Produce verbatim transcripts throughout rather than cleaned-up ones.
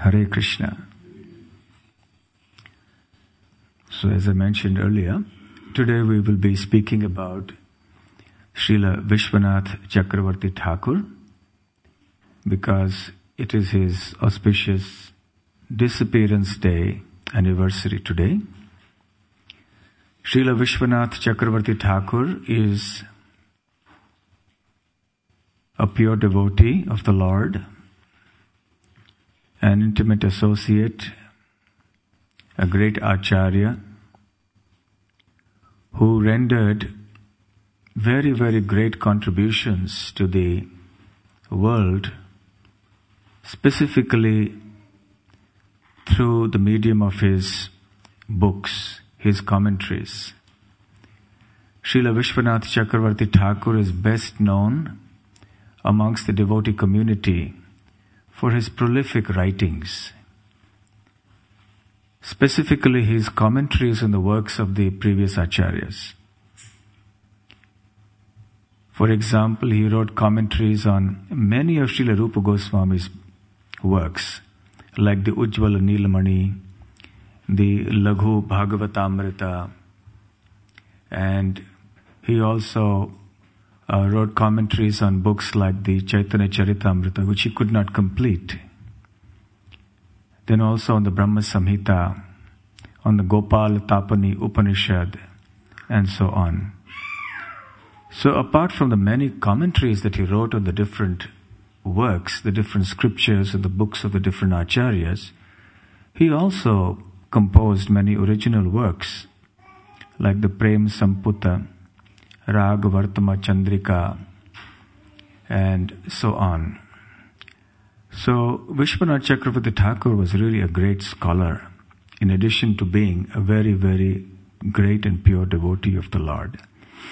Hare Krishna. So as I mentioned earlier, today we will be speaking about Srila Vishwanath Chakravarti Thakur because it is his auspicious disappearance day anniversary today. Srila Vishwanath Chakravarti Thakur is a pure devotee of the Lord, an intimate associate, a great acharya who rendered very, very great contributions to the world, specifically through the medium of his books, his commentaries. Srila Vishwanath Chakravarti Thakur is best known amongst the devotee community for his prolific writings, specifically his commentaries on the works of the previous acharyas. For example, he wrote commentaries on many of Srila Rupa Goswami's works, like the Ujjvala Nilamani, the Laghu Bhagavatamrita, and he also uh, wrote commentaries on books like the Chaitanya Charitamrita, which he could not complete. Then also on the Brahma Samhita, on the Gopal Tapani Upanishad, and so on. So apart from the many commentaries that he wrote on the different works, the different scriptures and the books of the different acharyas, he also composed many original works like the Prem Samputa, Raghavartama Chandrika, and so on. So Vishwanath Chakravarti Thakur was really a great scholar, in addition to being a very, very great and pure devotee of the Lord.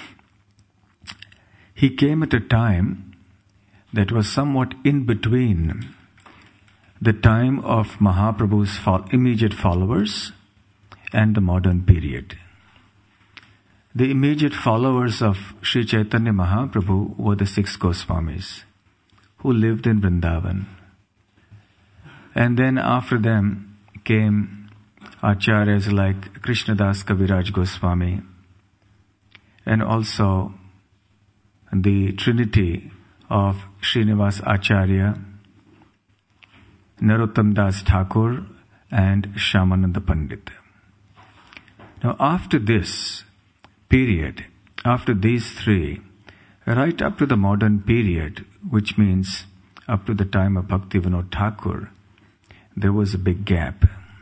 He came at a time that was somewhat in between the time of Mahaprabhu's immediate followers and the modern period. The immediate followers of Sri Chaitanya Mahaprabhu were the six Goswamis, who lived in Vrindavan. And then after them came acharyas like Krishnadas Kaviraj Goswami, and also the trinity of Srinivas Acharya, Narottam Das Thakur, and Shyamananda Pandit. Now after this period, after these three, right up to the modern period, which means up to the time of Bhaktivinoda Thakur, there was a big gap.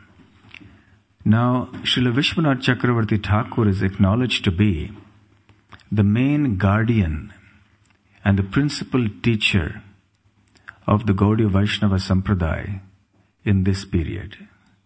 Now, Srila Vishwanath Chakravarti Thakur is acknowledged to be the main guardian and the principal teacher of the Gaudiya Vaishnava Sampradaya in this period.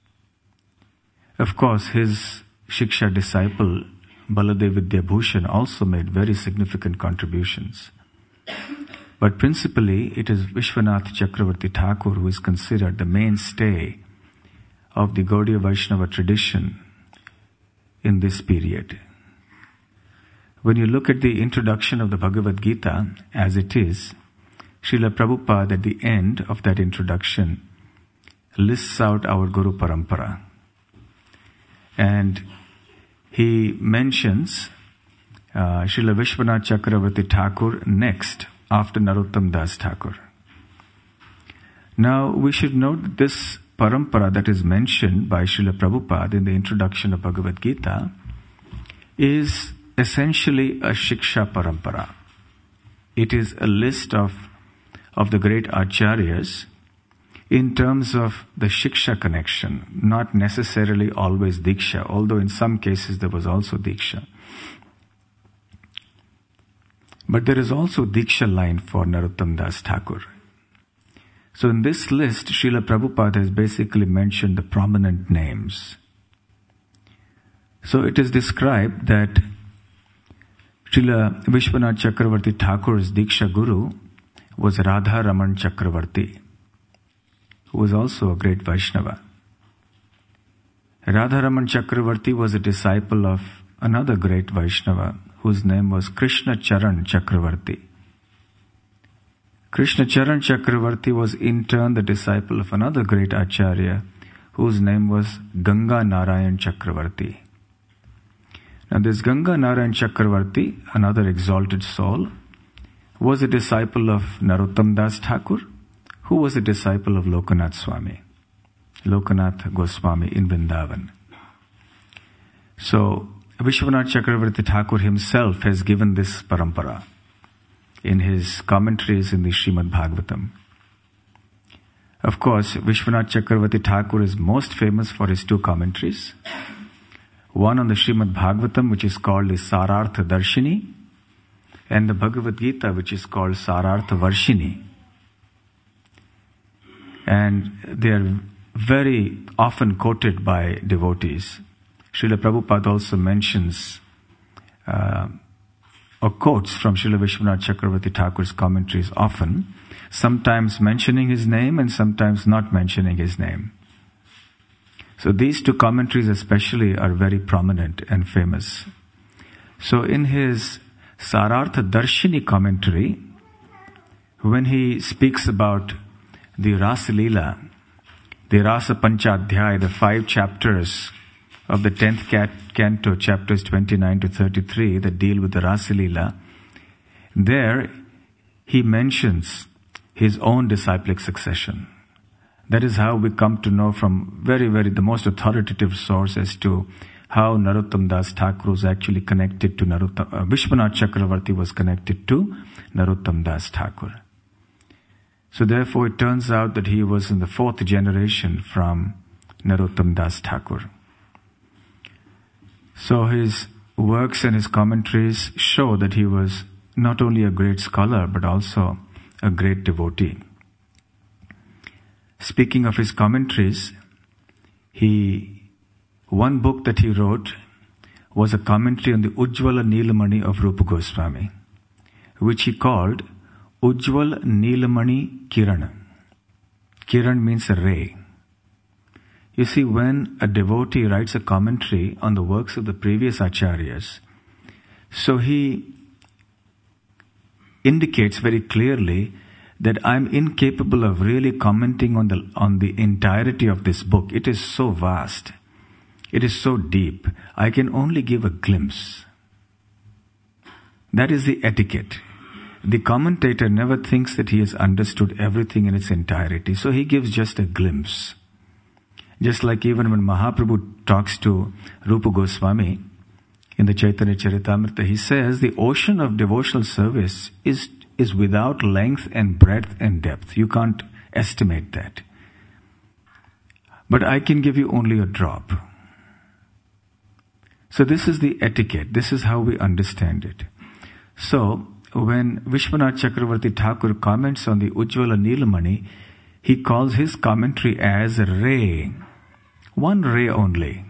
Of course, his Shiksha disciple Baladev Vidyabhushan also made very significant contributions. But principally, it is Vishwanath Chakravarti Thakur who is considered the mainstay of the Gaudiya Vaishnava tradition in this period. When you look at the introduction of the Bhagavad Gita as it is, Srila Prabhupada at the end of that introduction lists out our Guru Parampara. And he mentions uh, Srila Vishwanath Chakravarti Thakur next after Narottam Das Thakur. Now we should note that this parampara that is mentioned by Srila Prabhupada in the introduction of Bhagavad Gita is essentially a Shiksha parampara. It is a list of, of the great acharyas in terms of the Shiksha connection, not necessarily always Diksha, although in some cases there was also Diksha. But there is also Diksha line for Narottam Das Thakur. So in this list, Srila Prabhupada has basically mentioned the prominent names. So it is described that Srila Vishwanath Chakravarti Thakur's Diksha Guru was Radha Raman Chakravarti, who was also a great Vaishnava. Radha Raman Chakravarti was a disciple of another great Vaishnava whose name was Krishna Charan Chakravarti. Krishna Charan Chakravarti was in turn the disciple of another great Acharya, whose name was Ganga Narayan Chakravarti. Now this Ganga Narayan Chakravarti, another exalted soul, was a disciple of Narottam Das Thakur, who was a disciple of Lokanath Swami, Lokanath Goswami in Vrindavan. So Vishwanath Chakravarti Thakur himself has given this parampara in his commentaries in the Srimad Bhagavatam. Of course, Vishwanath Chakravarti Thakur is most famous for his two commentaries. One on the Srimad Bhagavatam, which is called the Sarartha Darshini, and the Bhagavad Gita, which is called Sarartha Varshini. And they are very often quoted by devotees. Srila Prabhupada also mentions uh, or quotes from Srila Vishwanath Chakravarti Thakur's commentaries often, sometimes mentioning his name and sometimes not mentioning his name. So these two commentaries especially are very prominent and famous. So in his Sarartha Darshini commentary, when he speaks about the Rasa Leela, the Rasa Panchadhyaya, the five chapters of the tenth canto, chapters twenty-nine to thirty-three, that deal with the Rasa Leela, there he mentions his own disciplic succession. That is how we come to know from very, very, the most authoritative source as to how Narottam Das Thakur was actually connected to Narottam, uh, Vishwanath Chakravarti was connected to Narottam Das Thakur. So therefore it turns out that he was in the fourth generation from Narottam Das Thakur. So his works and his commentaries show that he was not only a great scholar but also a great devotee. Speaking of his commentaries, he, one book that he wrote was a commentary on the Ujjvala Neelamani of Rupa Goswami, which he called Ujjvala Neelamani Kiran. Kiran means a ray. You see, when a devotee writes a commentary on the works of the previous acharyas, so he indicates very clearly that I'm incapable of really commenting on the on the entirety of this book. It is so vast. It is so deep. I can only give a glimpse. That is the etiquette. The commentator never thinks that he has understood everything in its entirety, so he gives just a glimpse. Just like even when Mahaprabhu talks to Rupa Goswami in the Chaitanya Charitamrita, he says the ocean of devotional service is is without length and breadth and depth. You can't estimate that. But I can give you only a drop. So this is the etiquette. This is how we understand it. So when Vishwanath Chakravarti Thakur comments on the Ujjvala Neelamani, he calls his commentary as a ray. One ray only.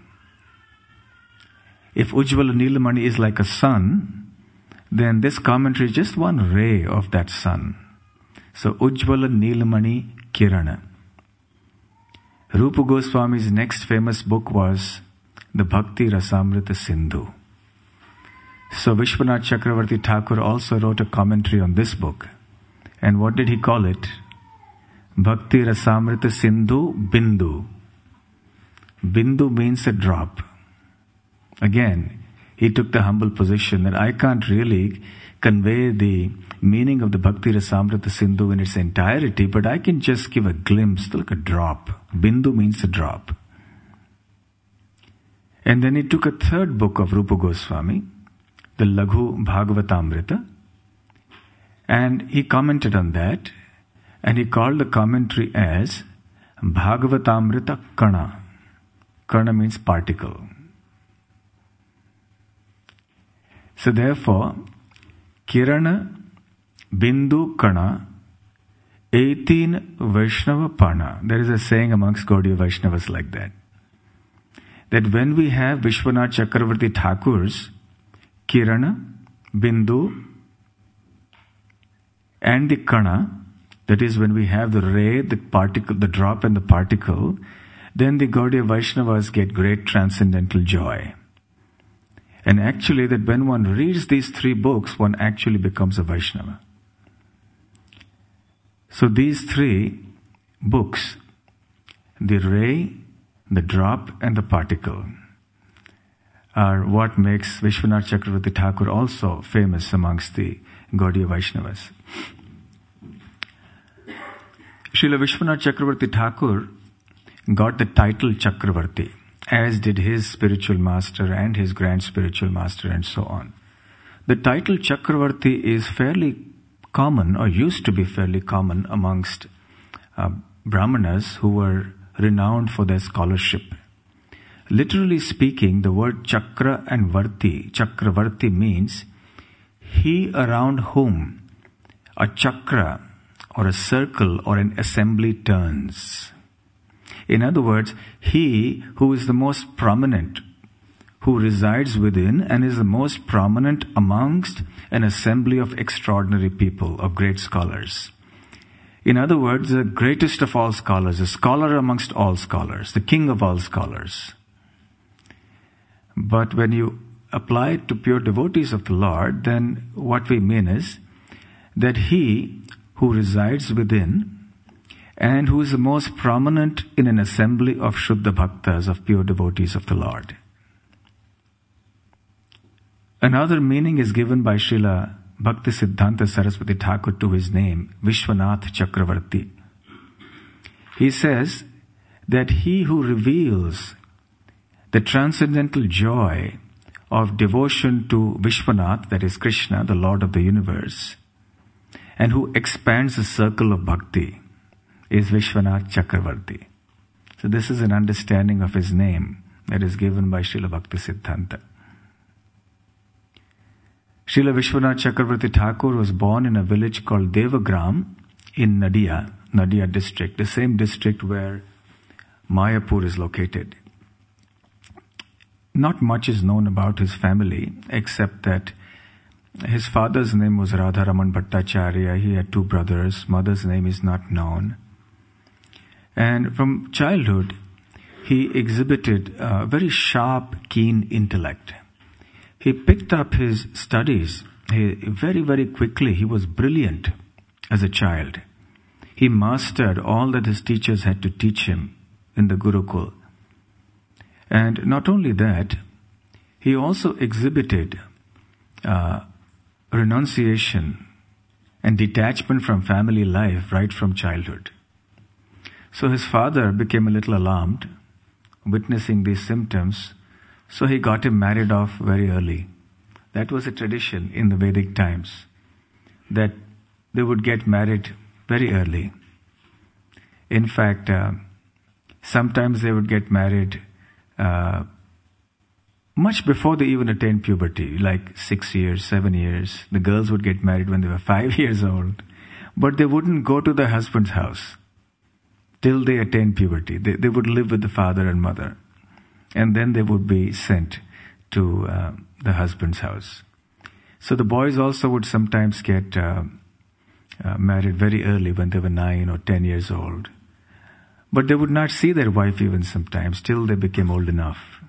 If Ujjvala Neelamani is like a sun, then this commentary is just one ray of that sun. So Ujjvala Neelamani Kirana. Rupa Goswami's next famous book was the Bhakti Rasamrita Sindhu. So Vishwanath Chakravarti Thakur also wrote a commentary on this book. And what did he call it? Bhakti Rasamrita Sindhu Bindu. Bindu means a drop. Again, he took the humble position that I can't really convey the meaning of the Bhakti Rasamrita Sindhu in its entirety, but I can just give a glimpse, like a drop. Bindu means a drop. And then he took a third book of Rupa Goswami, the Laghu Bhagavatamrita, and he commented on that, and he called the commentary as Bhagavatamrita Kana. Kana means particle. So therefore, Kirana, Bindu, Kana, eighteen Vaishnava Pana. There is a saying amongst Gaudiya Vaishnavas like that. That when we have Vishwanath Chakravarti Thakur's Kirana, Bindu, and the Kana, that is when we have the ray, the particle, the drop and the particle, then the Gaudiya Vaishnavas get great transcendental joy. And actually that when one reads these three books, one actually becomes a Vaishnava. So these three books, the ray, the drop and the particle, are what makes Vishwanath Chakravarti Thakur also famous amongst the Gaudiya Vaishnavas. Srila Vishwanath Chakravarti Thakur got the title Chakravarti, as did his spiritual master and his grand spiritual master and so on. The title Chakravarti is fairly common, or used to be fairly common amongst uh, Brahmanas who were renowned for their scholarship. Literally speaking, the word Chakra and Varti, Chakravarti means he around whom a chakra or a circle or an assembly turns. In other words, he who is the most prominent, who resides within and is the most prominent amongst an assembly of extraordinary people, of great scholars. In other words, the greatest of all scholars, a scholar amongst all scholars, the king of all scholars. But when you apply it to pure devotees of the Lord, then what we mean is that he who resides within and who is the most prominent in an assembly of Shuddha Bhaktas, of pure devotees of the Lord. Another meaning is given by Srila Bhaktisiddhanta Saraswati Thakur to his name, Vishwanath Chakravarti. He says that he who reveals the transcendental joy of devotion to Vishwanath, that is Krishna, the Lord of the universe, and who expands the circle of bhakti, is Vishwanath Chakravarti. So this is an understanding of his name that is given by Srila Bhaktisiddhanta. Srila Vishwanath Chakravarti Thakur was born in a village called Devagram in Nadia, Nadia district, the same district where Mayapur is located. Not much is known about his family, except that his father's name was Radharaman Bhattacharya. He had two brothers. Mother's name is not known. And from childhood, he exhibited a very sharp, keen intellect. He picked up his studies he, very, very quickly. He was brilliant as a child. He mastered all that his teachers had to teach him in the Gurukul. And not only that, he also exhibited uh, renunciation and detachment from family life right from childhood. So his father became a little alarmed, witnessing these symptoms, so he got him married off very early. That was a tradition in the Vedic times, that they would get married very early. In fact, uh, sometimes they would get married uh, much before they even attained puberty, like six years, seven years. The girls would get married when they were five years old, but they wouldn't go to their husband's house till they attained puberty. They, they would live with the father and mother, and then they would be sent to uh, the husband's house. So the boys also would sometimes get uh, uh, married very early when they were nine or ten years old. But they would not see their wife even sometimes till they became old enough.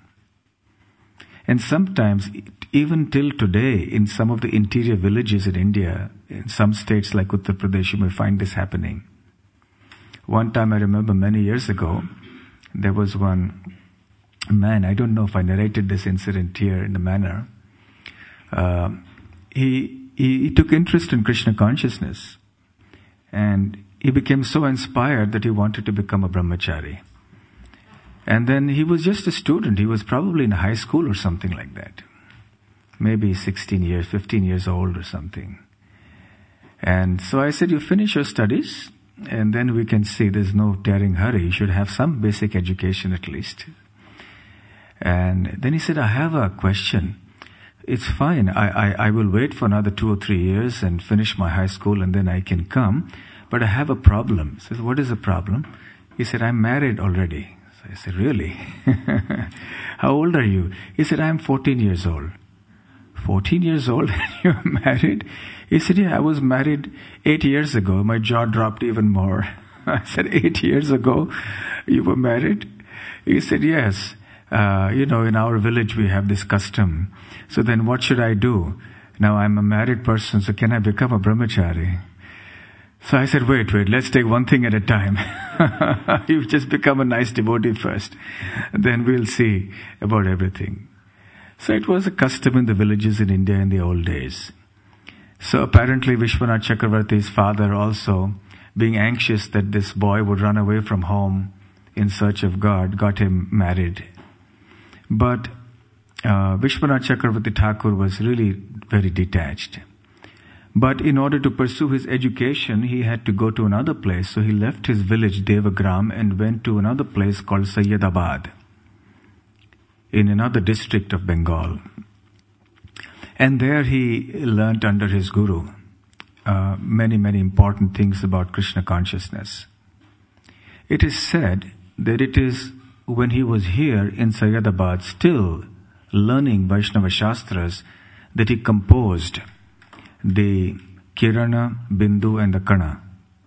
And sometimes, even till today, in some of the interior villages in India, in some states like Uttar Pradesh, you may find this happening. One time I remember many years ago, there was one man, I don't know if I narrated this incident here in the manner, uh, he, he, he took interest in Krishna consciousness, and he became so inspired that he wanted to become a brahmachari. And then he was just a student. He was probably in high school or something like that. Maybe sixteen years, fifteen years old or something. And so I said, you finish your studies and then we can see. There's no tearing hurry. You should have some basic education at least. And then he said, I have a question. It's fine. I, I, I will wait for another two or three years and finish my high school and then I can come. But I have a problem. I said, what is the problem? He said, I'm married already. So I said, really? How old are you? He said, I'm fourteen years old. fourteen years old and you're married? He said, yeah, I was married eight years ago. My jaw dropped even more. I said, eight years ago you were married? He said, yes. Uh, you know, in our village we have this custom. So then what should I do? Now I'm a married person, so can I become a brahmachari? So I said, wait, wait, let's take one thing at a time. You've just become a nice devotee first. Then we'll see about everything. So it was a custom in the villages in India in the old days. So apparently Vishwanath Chakravarti's father also, being anxious that this boy would run away from home in search of God, got him married. But uh, Vishwanath Chakravarti Thakur was really very detached. But in order to pursue his education, he had to go to another place. So he left his village, Devagram, and went to another place called Sayyadabad, in another district of Bengal. And there he learnt under his guru uh, many, many important things about Krishna consciousness. It is said that it is when he was here in Sayyadabad, still learning Vaishnava Shastras, that he composed the Kirana, Bindu and the Kana.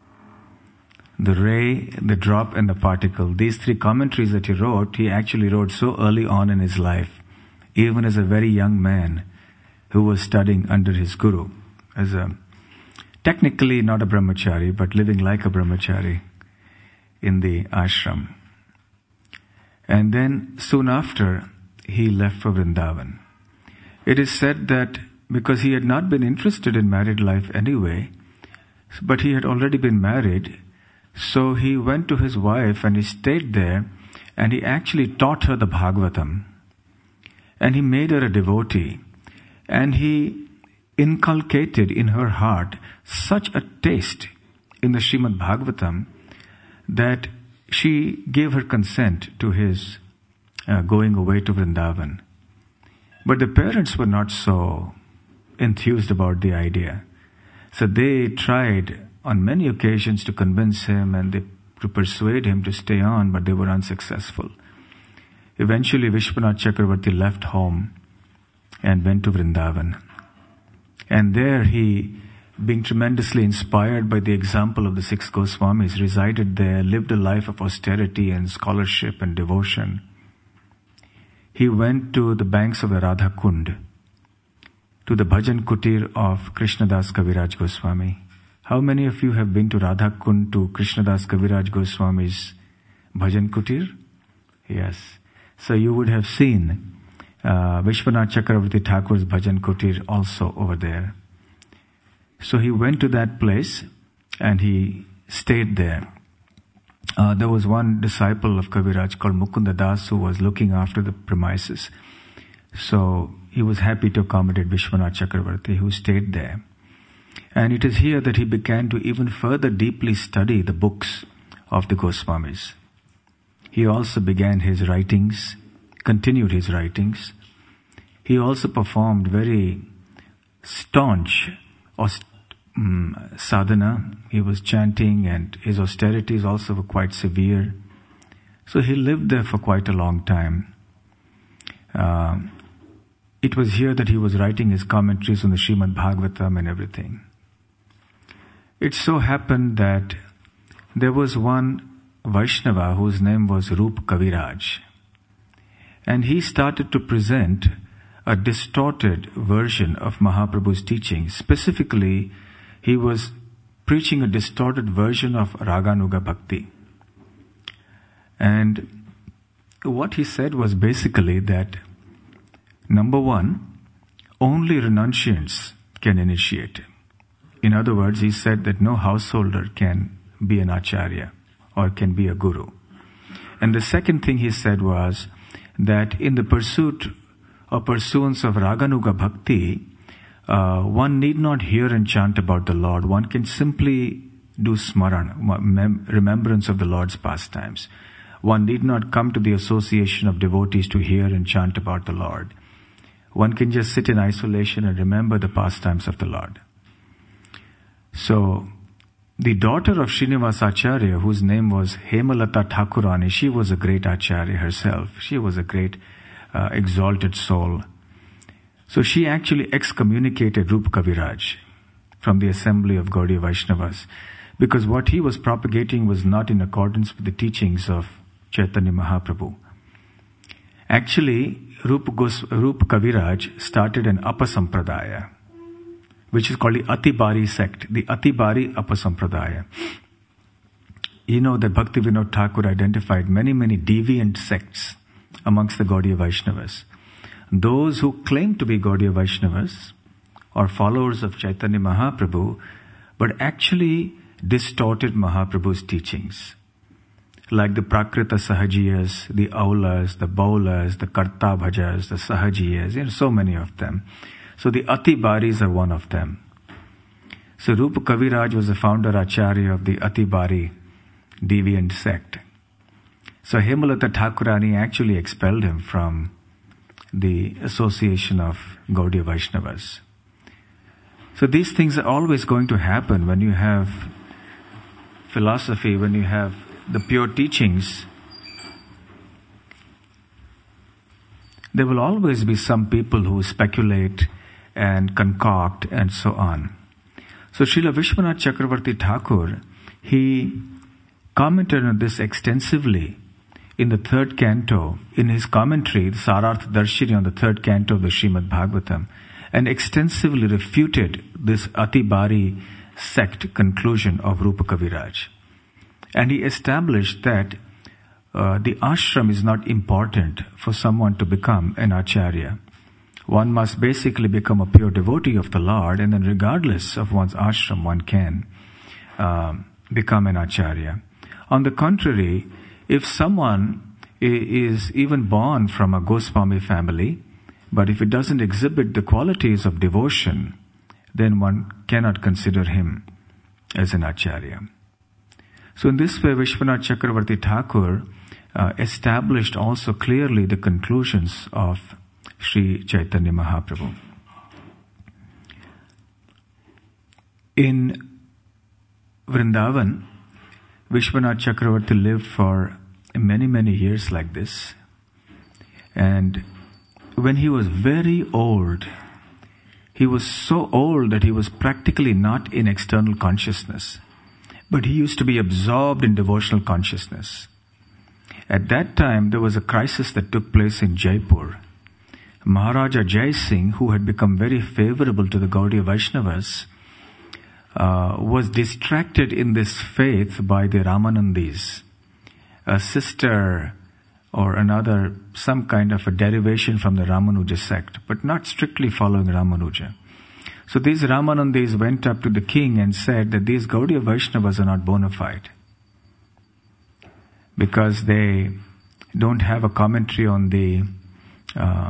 The ray, the drop and the particle. These three commentaries that he wrote, he actually wrote so early on in his life, even as a very young man who was studying under his guru, as a, technically not a brahmachari, but living like a brahmachari in the ashram. And then soon after, he left for Vrindavan. It is said that because he had not been interested in married life anyway, but he had already been married, so he went to his wife and he stayed there and he actually taught her the Bhagavatam. And he made her a devotee. And he inculcated in her heart such a taste in the Srimad Bhagavatam that she gave her consent to his uh, going away to Vrindavan. But the parents were not so enthused about the idea. So they tried on many occasions to convince him and they, to persuade him to stay on, but they were unsuccessful. Eventually Vishwanath Chakravarti left home and went to Vrindavan. And there he, being tremendously inspired by the example of the six Goswamis, resided there, lived a life of austerity and scholarship and devotion. He went to the banks of the Radha Kund, to the Bhajan Kutir of Krishnadas Kaviraj Goswami. How many of you have been to Radha Kund, to Krishnadas Kaviraj Goswami's Bhajan Kutir? Yes. So you would have seen uh, Vishwanath Chakravarti Thakur's Bhajan Kutir also over there. So he went to that place and he stayed there. Uh, there was one disciple of Kaviraj called Mukunda Das who was looking after the premises. So he was happy to accommodate Vishwanath Chakravarti, who stayed there. And it is here that he began to even further deeply study the books of the Goswamis. He also began his writings, continued his writings. He also performed very staunch um, sadhana. He was chanting and his austerities also were quite severe. So he lived there for quite a long time. Uh, it was here that he was writing his commentaries on the Srimad Bhagavatam and everything. It so happened that there was one Vaishnava whose name was Rup Kaviraj. And he started to present a distorted version of Mahaprabhu's teaching. Specifically, he was preaching a distorted version of Raganuga Bhakti. And what he said was basically that, number one, only renunciants can initiate. In other words, he said that no householder can be an acharya or can be a guru. And the second thing he said was that in the pursuit or pursuance of Raganuga Bhakti, uh, one need not hear and chant about the Lord. One can simply do smaran, mem- remembrance of the Lord's pastimes. One need not come to the association of devotees to hear and chant about the Lord. One can just sit in isolation and remember the pastimes of the Lord. So, the daughter of Srinivas Acharya, whose name was Hemalata Thakurani, she was a great Acharya herself. She was a great uh, exalted soul. So she actually excommunicated Rup Kaviraj from the assembly of Gaudiya Vaishnavas, because what he was propagating was not in accordance with the teachings of Chaitanya Mahaprabhu. Actually, Rup, Gos- Rup Kaviraj started an Apasampradaya, which is called the Atibari sect, the Atibari Apasampradaya. You know that Bhakti Vinod Thakur identified many, many deviant sects amongst the Gaudiya Vaishnavas. Those who claim to be Gaudiya Vaishnavas or followers of Chaitanya Mahaprabhu, but actually distorted Mahaprabhu's teachings. Like the Prakrita Sahajiyas, the Aulas, the Baulas, the Karta Bhajas, the Sahajiyas, you know, so many of them. So the Atibaris are one of them. So Rupa Kaviraj was the founder Acharya of the Atibari deviant sect. So Hemalata Thakurani actually expelled him from the association of Gaudiya Vaishnavas. So these things are always going to happen when you have philosophy, when you have the pure teachings. There will always be some people who speculate and concoct and so on. So Srila Vishwanath Chakravarti Thakur, he commented on this extensively in the third canto, in his commentary, the Sarartha Darshini on the third canto of the Srimad Bhagavatam, and extensively refuted this Atibari sect conclusion of Rupa Kaviraj. And he established that uh, the ashram is not important for someone to become an acharya. One must basically become a pure devotee of the Lord, and then regardless of one's ashram, one can uh, become an acharya. On the contrary, if someone is even born from a Goswami family, but if it doesn't exhibit the qualities of devotion, then one cannot consider him as an acharya. So in this way, Vishwanath Chakravarti Thakur uh, established also clearly the conclusions of Sri Chaitanya Mahaprabhu. In Vrindavan, Vishwanath Chakravarti lived for many, many years like this. And when he was very old, he was so old that he was practically not in external consciousness, but he used to be absorbed in devotional consciousness. At that time, there was a crisis that took place in Jaipur. Maharaja Jai Singh, who had become very favorable to the Gaudiya Vaishnavas, uh, was distracted in this faith by the Ramanandis, a sister or another, some kind of a derivation from the Ramanuja sect, but not strictly following Ramanuja. So these Ramanandis went up to the king and said that these Gaudiya Vaishnavas are not bona fide because they don't have a commentary on the uh,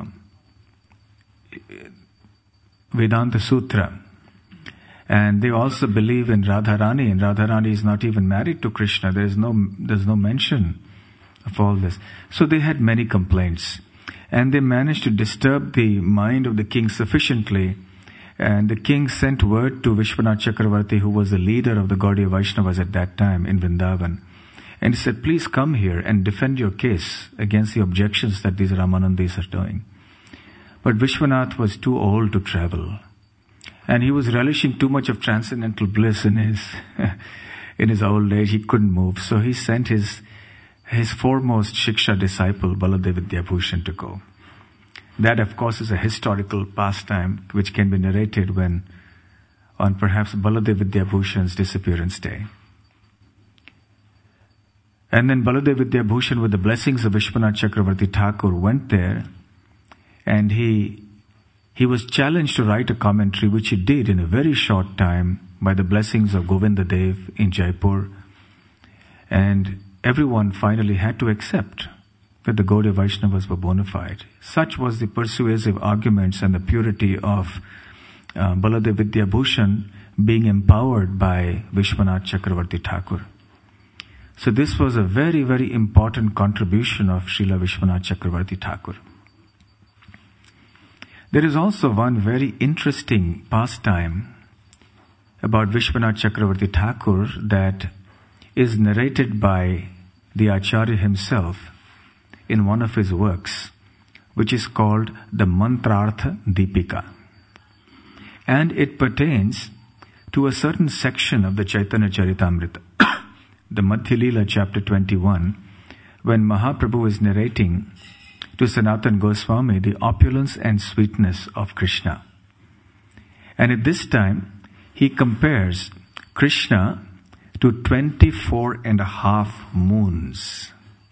Vedanta Sutra. And they also believe in Radharani, and Radharani is not even married to Krishna. There is no, there's no mention of all this. So they had many complaints. And they managed to disturb the mind of the king sufficiently. And the king sent word to Vishwanath Chakravarti, who was the leader of the Gaudiya Vaishnavas at that time in Vrindavan. And he said, please come here and defend your case against the objections that these Ramanandis are doing. But Vishwanath was too old to travel. And he was relishing too much of transcendental bliss in his in his old age. He couldn't move. So he sent his his foremost Shiksha disciple, Baladev Vidyabhushan, to go. That, of course, is a historical pastime which can be narrated when on perhaps Baladev Vidyabhushan's disappearance day. And then Baladev Vidyabhushan, with the blessings of Vishwanath Chakravarti Thakur, went there, and he he was challenged to write a commentary, which he did in a very short time by the blessings of Govinda Dev in Jaipur. And everyone finally had to accept that the Gaudiya Vaishnavas were bona fide. Such was the persuasive arguments and the purity of uh, Baladev Vidyabhushan being empowered by Vishwanath Chakravarti Thakur. So this was a very, very important contribution of Srila Vishwanath Chakravarti Thakur. There is also one very interesting pastime about Vishwanath Chakravarti Thakur that is narrated by the Acharya himself in one of his works, which is called the Mantrartha Deepika. And it pertains to a certain section of the Chaitanya Charitamrita, the Madhya Leela chapter twenty-one, when Mahaprabhu is narrating to Sanatana Goswami the opulence and sweetness of Krishna. And at this time, he compares Krishna to twenty-four and a half moons.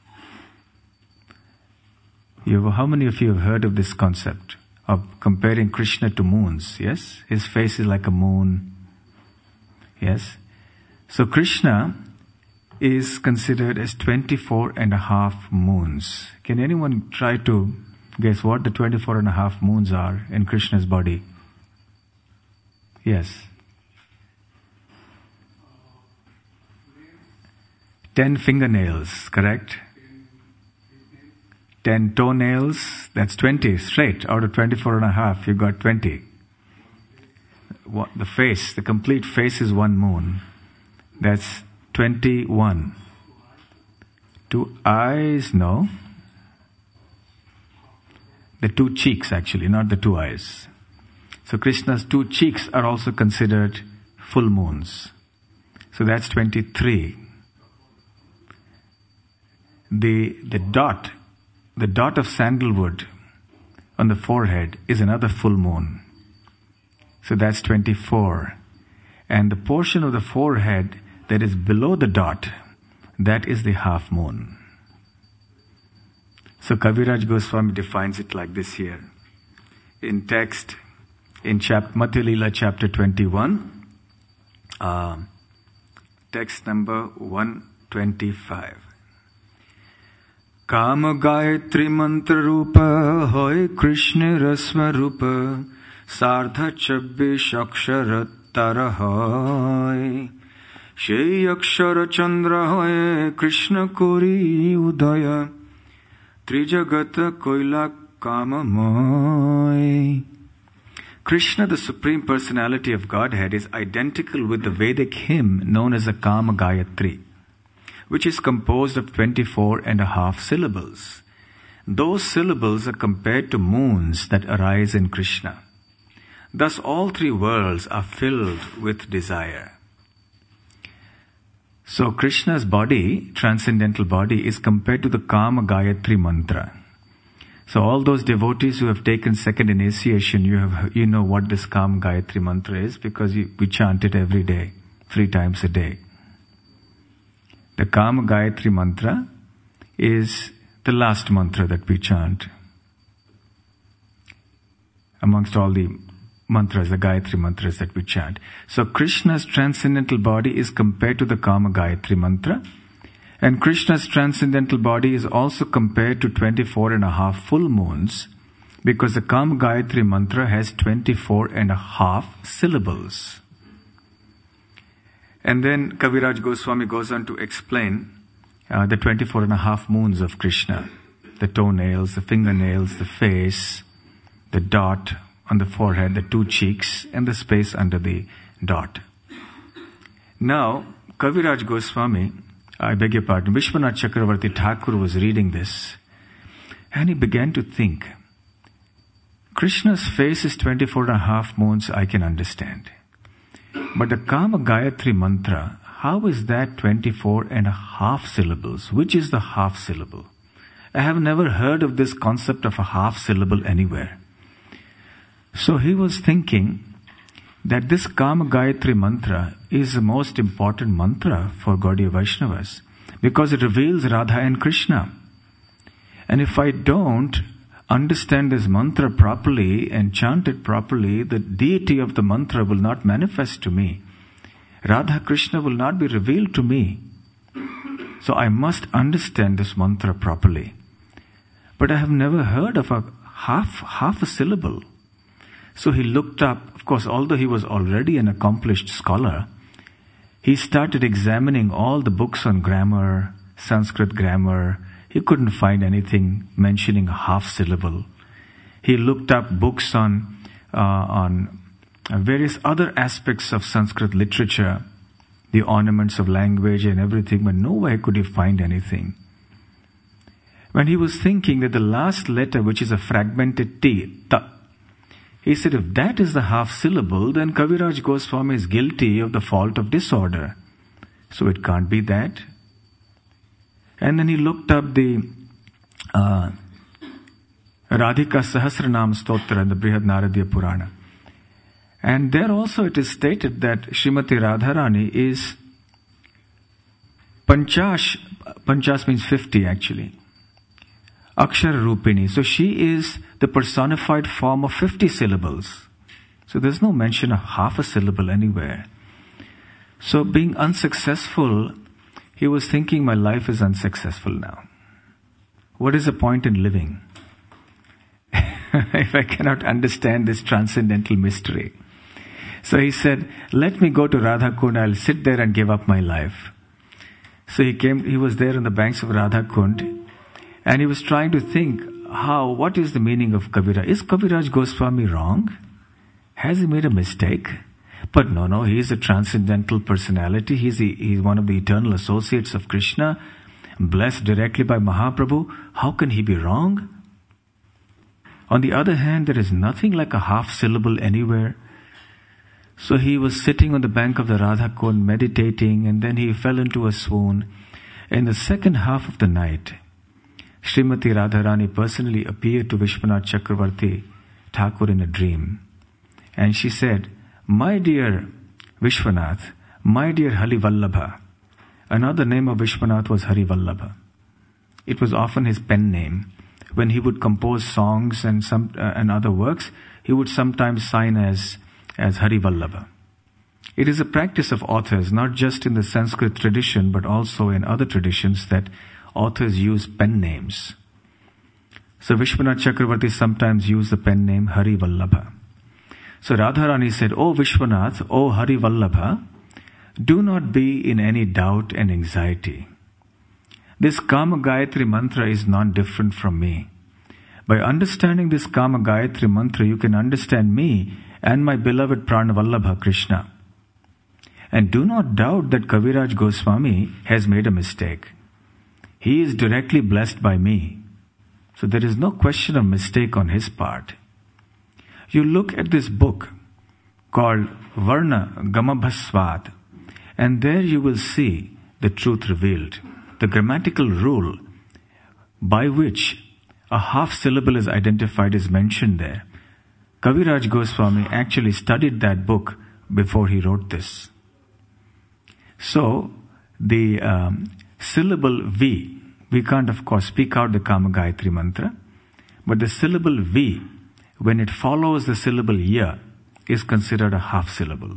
You, how many of you have heard of this concept of comparing Krishna to moons? Yes? His face is like a moon. Yes? So Krishna is considered as twenty-four and a half moons. Can anyone try to guess what the twenty-four and a half moons are in Krishna's body? Yes. Ten fingernails, correct? Ten toenails, that's twenty, straight. Out of twenty-four and a half, you got twenty. What, the face, the complete face is one moon. That's twenty-one. Two eyes, no. The two cheeks actually, not the two eyes. So Krishna's two cheeks are also considered full moons. So that's twenty-three. The, the dot, the dot of sandalwood on the forehead is another full moon. So that's twenty-four. And the portion of the forehead that is below the dot, that is the half moon. So Kaviraj Goswami defines it like this here. In text, in chap- Madhya Leela chapter twenty-one, uh, text number one twenty-five. Kama Gayatri Mantra Rupa Hoy Krishna Rasva Rupa Sardha Chabbish Akshara Tara Hoy Shei Akshara Chandra Hoy Krishna Kori Udaya Trijagata Koila Kama Moy. Krishna, the Supreme Personality of Godhead, is identical with the Vedic hymn known as the Kama Gayatri, which is composed of twenty-four and a half syllables. Those syllables are compared to moons that arise in Krishna. Thus all three worlds are filled with desire. So Krishna's body, transcendental body, is compared to the Kama Gayatri mantra. So all those devotees who have taken second initiation, you have you know what this Kama Gayatri mantra is because you, we chant it every day, three times a day. The Kama Gayatri mantra is the last mantra that we chant. Amongst all the mantras, the Gayatri mantras that we chant. So Krishna's transcendental body is compared to the Kama Gayatri mantra. And Krishna's transcendental body is also compared to twenty-four and a half full moons because the Kama Gayatri mantra has twenty-four and a half syllables. And then Kaviraj Goswami goes on to explain uh, the twenty-four and a half moons of Krishna. The toenails, the fingernails, the face, the dot on the forehead, the two cheeks, and the space under the dot. Now, Kaviraj Goswami, I beg your pardon, Vishwanath Chakravarti Thakur was reading this, and he began to think, Krishna's face is twenty-four and a half moons, I can understand. But the Kama Gayatri mantra, how is that twenty-four and a half syllables? Which is the half syllable? I have never heard of this concept of a half syllable anywhere. So he was thinking that this Kama Gayatri mantra is the most important mantra for Gaudiya Vaishnavas because it reveals Radha and Krishna. And if I don't understand this mantra properly and chant it properly, the deity of the mantra will not manifest to me. Radha Krishna will not be revealed to me. So I must understand this mantra properly. But I have never heard of a half, half a syllable. So he looked up, of course, although he was already an accomplished scholar, he started examining all the books on grammar, Sanskrit grammar. He couldn't find anything mentioning a half syllable. He looked up books on, uh, on various other aspects of Sanskrit literature, the ornaments of language and everything, but nowhere could he find anything. When he was thinking that the last letter, which is a fragmented T, ta, he said, if that is the half syllable, then Kaviraj Goswami is guilty of the fault of disorder. So it can't be that. And then he looked up the uh, Radhika Sahasranam Stotra in the Brihad Naradiya Purana. And there also it is stated that Srimati Radharani is Panchash, Panchas means fifty actually, Akshara Rupini. So she is the personified form of fifty syllables. So there's no mention of half a syllable anywhere. So being unsuccessful, he was thinking, my life is unsuccessful now. What is the point in living if I cannot understand this transcendental mystery? So he said, let me go to Radha Kund, I'll sit there and give up my life. So he came, he was there on the banks of Radha Kund, and he was trying to think, how, what is the meaning of Kaviraj? Is Kaviraj Goswami wrong? Has he made a mistake? But no, no, he is a transcendental personality. He's, the, he's one of the eternal associates of Krishna, blessed directly by Mahaprabhu. How can he be wrong? On the other hand, there is nothing like a half syllable anywhere. So he was sitting on the bank of the Radha Kund meditating, and then he fell into a swoon. In the second half of the night, Srimati Radharani personally appeared to Vishwanath Chakravarti Thakur in a dream. And she said, my dear Vishwanath, my dear Hari Vallabha. Another name of Vishwanath was Hari Vallabha. It was often his pen name. When he would compose songs and some uh, and other works, he would sometimes sign as as Hari Vallabha. It is a practice of authors, not just in the Sanskrit tradition, but also in other traditions, that authors use pen names. So Vishwanath Chakravarti sometimes used the pen name Hari Vallabha. So Radharani said, O Vishwanath, O Hari Vallabha, do not be in any doubt and anxiety. This Kama Gayatri mantra is not different from me. By understanding this Kama Gayatri mantra, you can understand me and my beloved Pranavallabha Krishna. And do not doubt that Kaviraj Goswami has made a mistake. He is directly blessed by me. So there is no question of mistake on his part. You look at this book called Varna Gamabhasvat, and there you will see the truth revealed. The grammatical rule by which a half syllable is identified is mentioned there. Kaviraj Goswami actually studied that book before he wrote this. So, the um, syllable V, we can't of course speak out the Kama Gayatri mantra, but the syllable V, when it follows the syllable Ya, is considered a half syllable.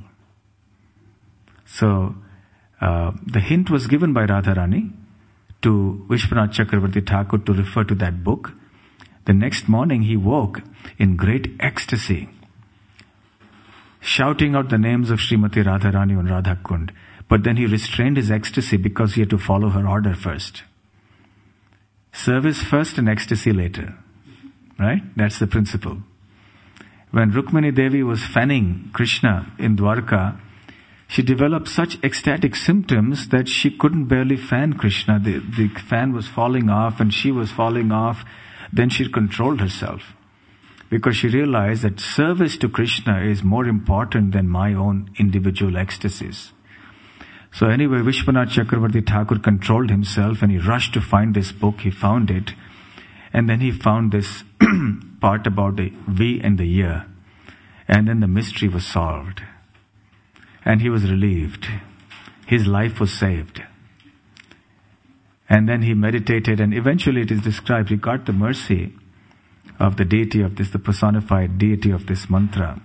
So, uh, the hint was given by Radharani to Vishwanath Chakravarti Thakur to refer to that book. The next morning he woke in great ecstasy, shouting out the names of Srimati Radharani on Radha Kund. But then he restrained his ecstasy because he had to follow her order first. Service first and ecstasy later. Right? That's the principle. When Rukmini Devi was fanning Krishna in Dwarka, she developed such ecstatic symptoms that she couldn't barely fan Krishna. The, the fan was falling off and she was falling off. Then she controlled herself, because she realized that service to Krishna is more important than my own individual ecstasies. So anyway, Vishwanath Chakravarti Thakur controlled himself and he rushed to find this book. He found it. And then he found this part about the V and the Ya. And then the mystery was solved. And he was relieved. His life was saved. And then he meditated, and eventually it is described, he got the mercy of the deity of this, the personified deity of this mantra.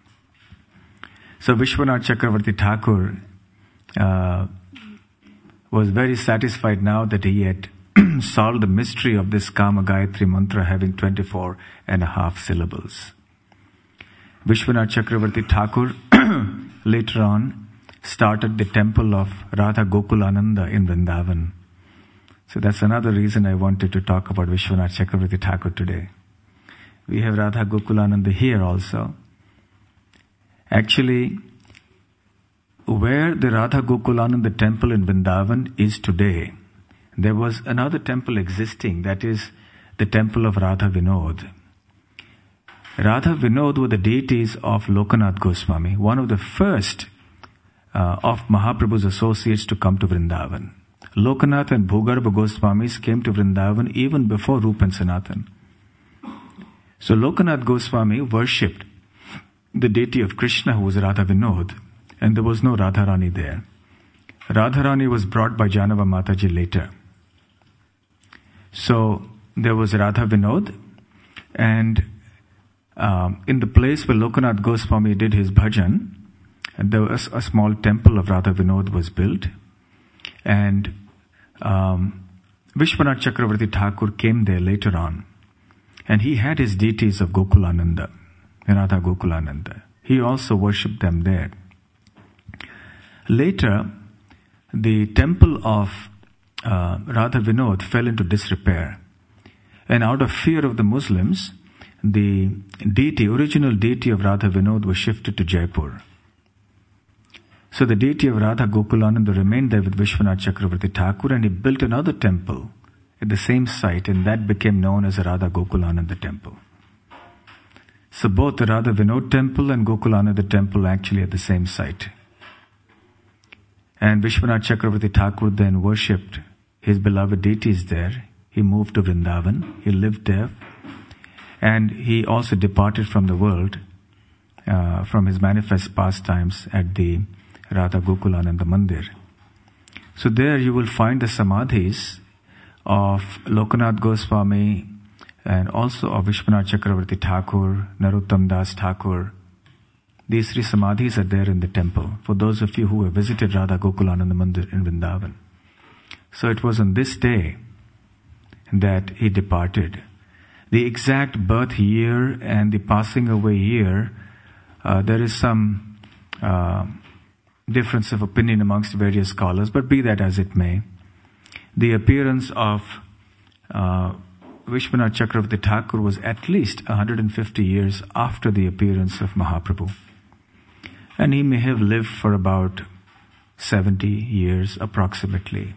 So Vishwanath Chakravarti Thakur uh, was very satisfied now that he had solved the mystery of this Kama Gayatri mantra having twenty-four and a half syllables. Vishwanath Chakravarti Thakur later on started the temple of Radha Gokulananda in Vrindavan. So that's another reason I wanted to talk about Vishwanath Chakravarti Thakur today. We have Radha Gokulananda here also. Actually, where the Radha Gokulananda temple in Vrindavan is today, there was another temple existing, that is the temple of Radha Vinod. Radha Vinod were the deities of Lokanath Goswami, one of the first uh, of Mahaprabhu's associates to come to Vrindavan. Lokanath and Bhugarbha Goswamis came to Vrindavan even before Rupa and Sanatan. So Lokanath Goswami worshipped the deity of Krishna, who was Radha Vinod, and there was no Radharani there. Radharani was brought by Janava Mataji later. So there was Radha Vinod, and um, in the place where Lokanath Goswami did his bhajan, there was a small temple of Radha Vinod was built, and um, Vishwanath Chakravarti Thakur came there later on, and he had his deities of Gokulananda, Radha Gokulananda. He also worshipped them there. Later, the temple of uh, Radha Vinod fell into disrepair, and out of fear of the Muslims, the deity, original deity of Radha Vinod was shifted to Jaipur. So the deity of Radha Gokulananda remained there with Vishwanath Chakravarti Thakur, and he built another temple at the same site, and that became known as the Radha Gokulananda temple. So both the Radha Vinod temple and Gokulananda temple actually at the same site. And Vishwanath Chakravarti Thakur then worshipped his beloved deities there. He moved to Vrindavan, he lived there, and he also departed from the world, uh, from his manifest pastimes at the Radha Gokulananda Mandir. So there you will find the samadhis of Lokanath Goswami and also of Vishwanath Chakravarti Thakur, Narottam Das Thakur. These three samadhis are there in the temple, for those of you who have visited Radha Gokulananda Mandir in Vrindavan. So it was on this day that he departed. The exact birth year and the passing away year, uh, there is some uh, difference of opinion amongst various scholars, but be that as it may, the appearance of uh, Vishwanath Chakravarti Thakur was at least one hundred fifty years after the appearance of Mahaprabhu. And he may have lived for about seventy years approximately.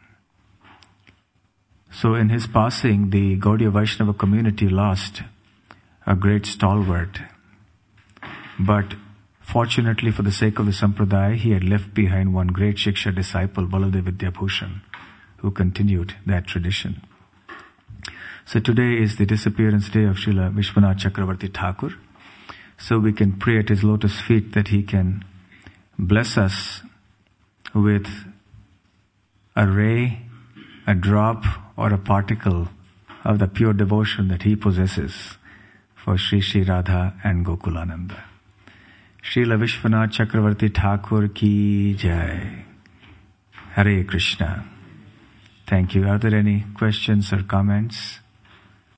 So in his passing, the Gaudiya Vaishnava community lost a great stalwart. But fortunately for the sake of the Sampradaya, he had left behind one great Shiksha disciple, Baladev Vidyabhushan, who continued that tradition. So today is the disappearance day of Srila Vishwanath Chakravarti Thakur. So we can pray at his lotus feet that he can bless us with a ray, a drop, or a particle of the pure devotion that he possesses for Sri Sri Radha and Gokulananda. Srila Vishwanath Chakravarti Thakur ki jai. Hare Krishna. Thank you. Are there any questions or comments?